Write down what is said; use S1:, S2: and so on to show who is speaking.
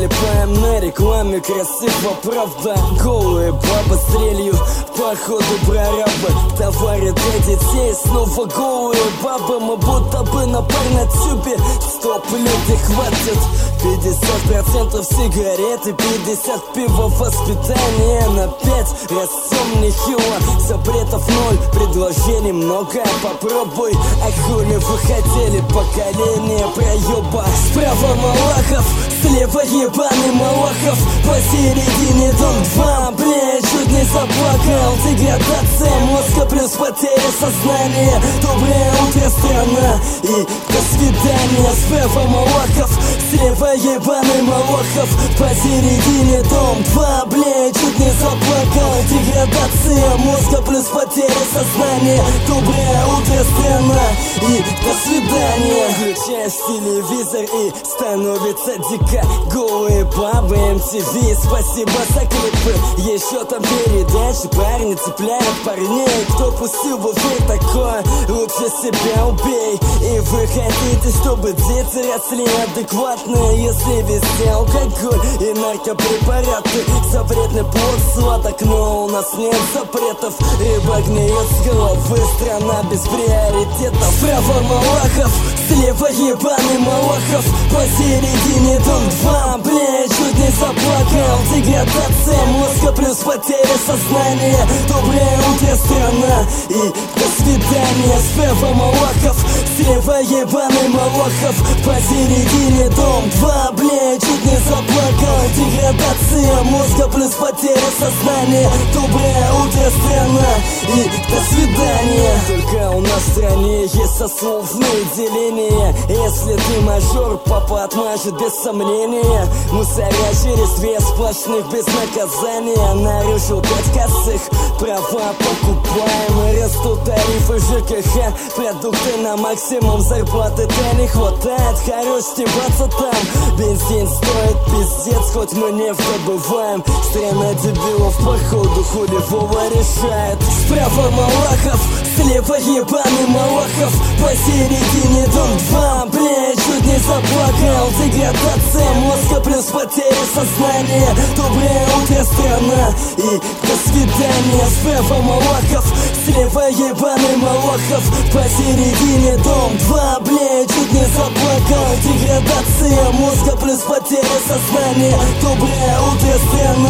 S1: залипаем на рекламе, красиво, правда. Голые бабы с трелью, походу прорабы. Товары для детей, снова голые бабы. Мы будто бы на порнотюбе. Стоп, люди, хватит. 50% сигареты, 50 пива, воспитание на 5. Растем нехило, запретов 0, предложений много. Попробуй, а хули вы хотели? Поколение проеба. Справа Малахов, слева ебаный Малахов. Посередине дом 2, блядь, чуть не заплакал. Деградация мозга плюс потеря сознания. Доброе утро, страна, и до свидания. Справа Малахов, слева ебаный Малахов. Посередине дом 2, блядь, чуть не заплакал. Деградация мозга плюс потеря сознания. Доброе утро, страна, и до свидания. Включаешь телевизор и становится дико. Голые бабы, MTV, спасибо за клипы. Еще там передачи, парни цепляют парней. Кто пустил в эфир такое, лучше себя убей. И вы хотите, чтобы дети росли адекватные, если везде алкоголь и наркопрепараты. Запретный плод сладок, но у нас нет запретов. Рыба гниет с головы, страна без приоритетов. Справа Малахов, слева ебаный Малахов. Посередине дом 2, блядь, чуть не заплакал. Деградация мозга плюс потеря сознания. Доброе утро, страна, и до свидания. Справа Малахов, слева ебаный Малахов. Посередине дом 2, блядь, чуть не заплакал. Деградация мозга плюс потеря сознания. Доброе утро, страна, и до свидания. Только у нас в стране есть сословные деления. Если ты мажор, папа отмажет без сомнения. Мусоря через 2 сплошных без наказания. Нарушил 5 косых, права покупаем. И растут тарифы ЖКХ, продукты на максимум. Зарплаты-то не хватает, хорош стебаться там. Бензин стоит пиздец, хоть мы нефть добываем. Страна дебилов походу хули Вова решает. Справа Малахов, слева ебаный Малахов. Посередине дом 2, блядь, чуть не заплакал. Деградация мозга плюс потеря сознания. Доброе утро, страна, и до свидания. Справа Малахов, слева ебаный Малахов. Посередине дом 2, блядь, чуть не заплакал. Деградация мозга плюс потеря сознания. Доброе утро, страна.